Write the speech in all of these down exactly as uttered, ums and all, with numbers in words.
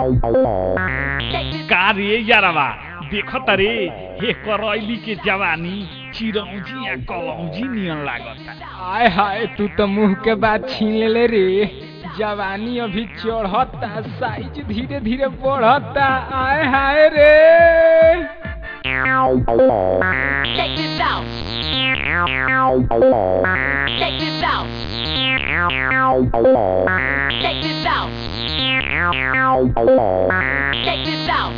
का रे यारवा देखो तरे हे करैली के जवानी चिरौजी या कलौजी नियन लागता। आय हाय तू तो मुंह के बात छीन ले रे। जवानी अभी चढ़ता, साइज धीरे धीरे बढ़ता। आय हाय रे। Check this out. Check this out. Check this out. Check this out.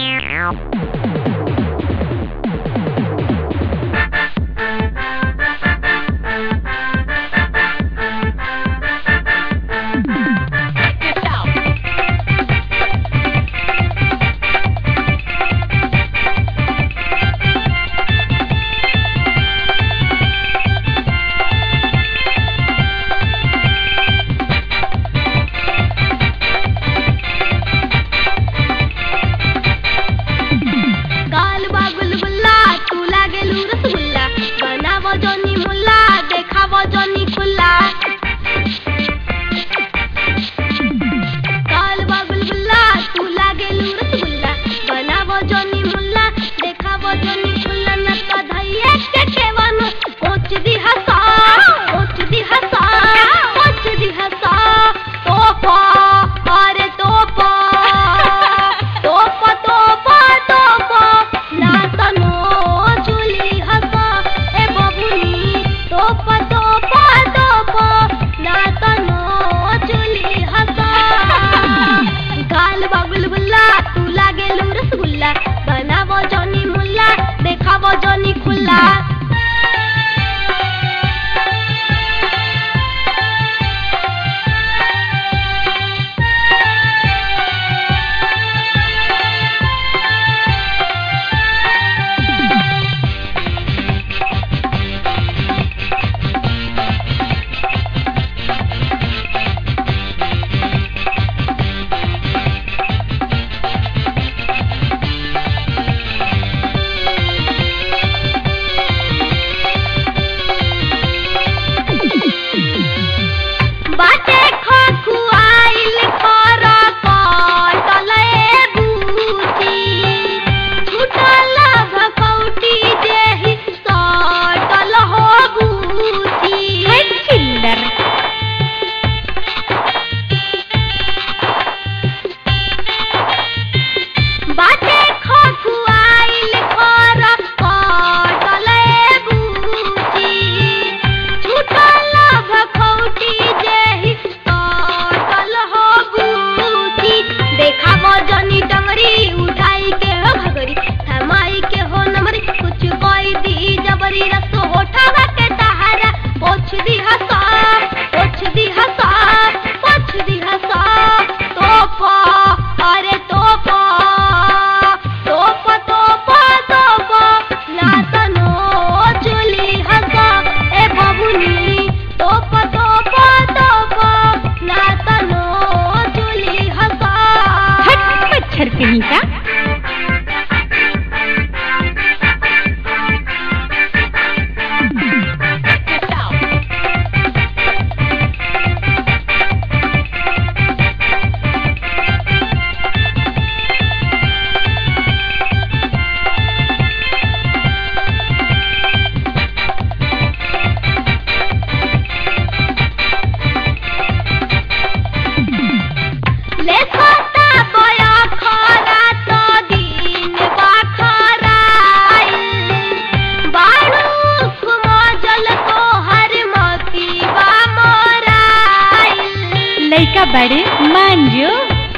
बड़े मांझो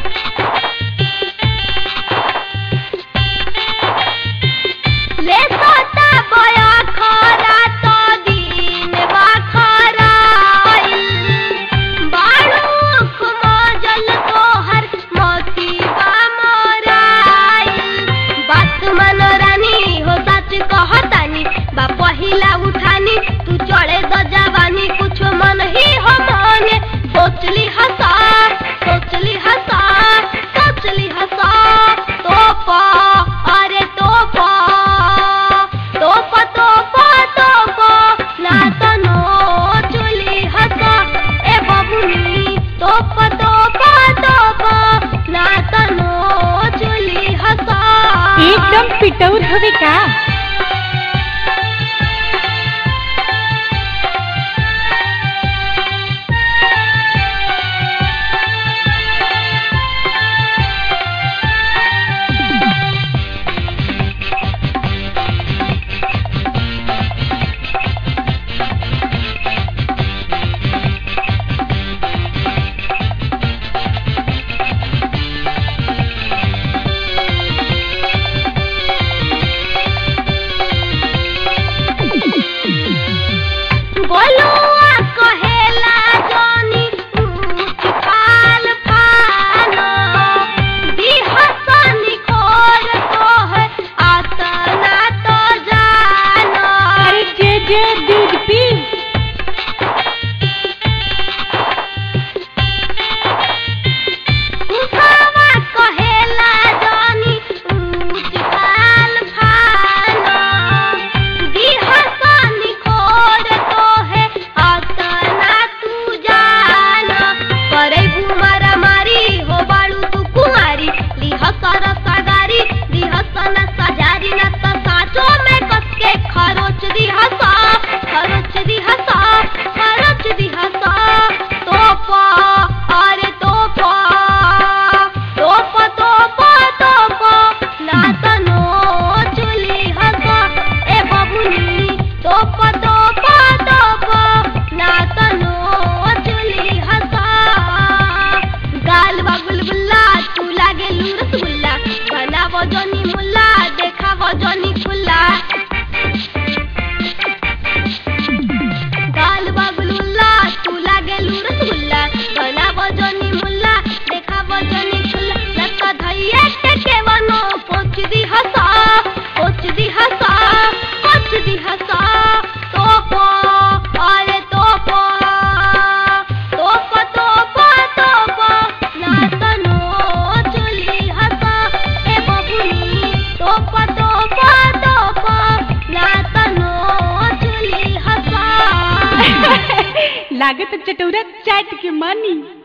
ले सोता बया खरा तो दिन बा खरा बाड़ू खुमा जल तो हर मोती बा मोराई बात मन रानी हो सच कहतानी बा पहिला उठानी तू चढ़े द जवानी कुछ मन ही हो माने सोचली हसा एकदम पिटौर हवे का। लागत चटोरा चाट के मानी।